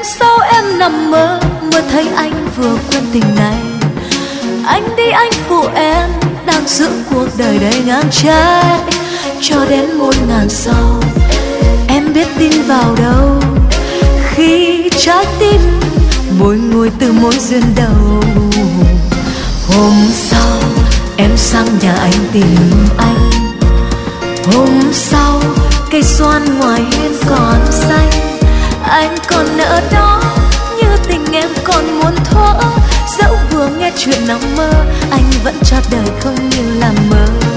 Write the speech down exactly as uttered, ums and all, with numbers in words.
sau em nằm mơ, mơ thấy anh vừa quên tình này. Anh đi anh phụ em, đang giữ cuộc đời đầy ngang trái. Cho đến muôn ngàn sau, em biết tin vào đâu khi trái tim bồi ngồi từ mối duyên đầu. Hôm sau em sang nhà anh tìm anh. Hôm sau cây xoan ngoài hiên còn xanh, anh còn ở đó như tình em còn muốn thuở. Dẫu vừa nghe chuyện nằm mơ, anh vẫn cho đời không như là mơ.